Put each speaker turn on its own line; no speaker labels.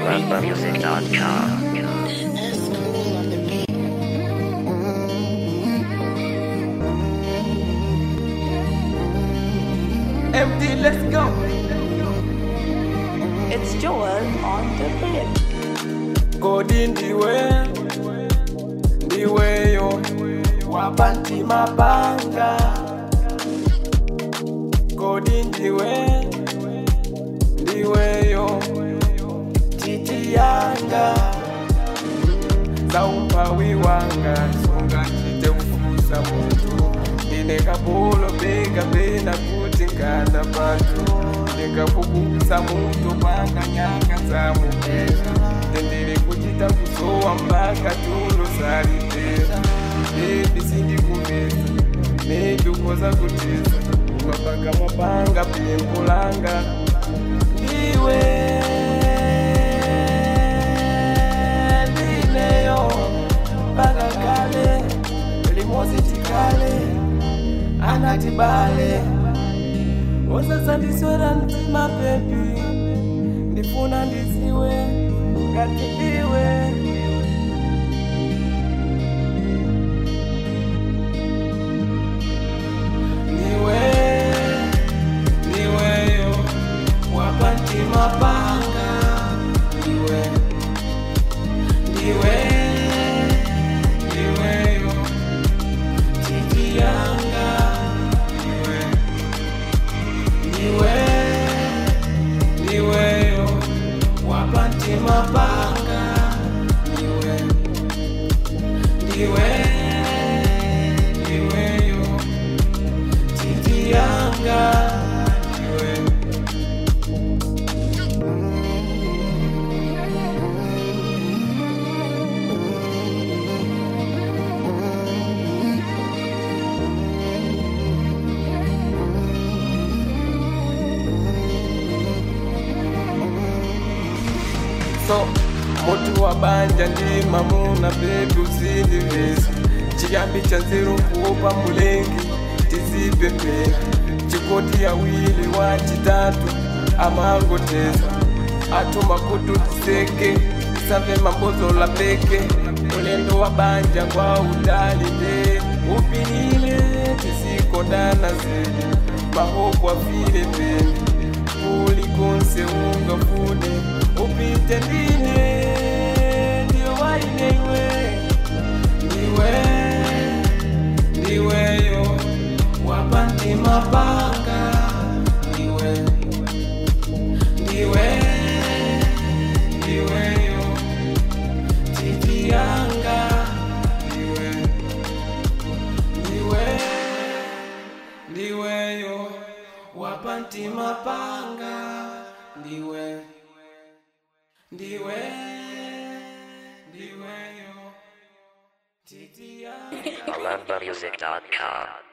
AloveMusic.com.
MD, let's go.
It's Joel on the beat.
Kodi ndiwe yo wabanti mabanga. Kodi ndiwe yo titi yanga. Zaumpawi wanga songa chite ufusa muntu. Ndinekabulo bega bena kuti nkanda patu. Ndikapukusa muntu panga nyanga za mupeza. Ndendele kuchita kusowa mpaka tulo saliteza. Baby sindi kumeza, maybe ukoza kuteza. Umapanga mopanga pimpulanga. Ndineyo mpaka kale, limozi tikale, anatibale. Osasa ndiswera ntima baby, ndifuna ndiziwe ngati ndiwe. Ndiweyo wabanti mabanga. Ndiweyo titi yanga. Ndiweyo wabanti mabanga. Ndiweyo titi yanga. So, mutu wabanja ndi mamuna baby usindivisa. Chiyambi cha nzeru kuopa mulengi tizipepera. Chikoti ya wili wa chitatu amangoteza. Atuma kutu tiseke save mambozo la peke. Ulendo wabanja kwa udalide. Upinile tisikodana zedi. Mahoku afile pende. Ulikonse unga fude. Upite ndine ndiyo wainewe. Ndiweyo wabanti mabanga. Ndiweyo titi yanga. Ndiweyo wabanti mabanga. Ndiweyo titi yanga.
AloveMusic.com.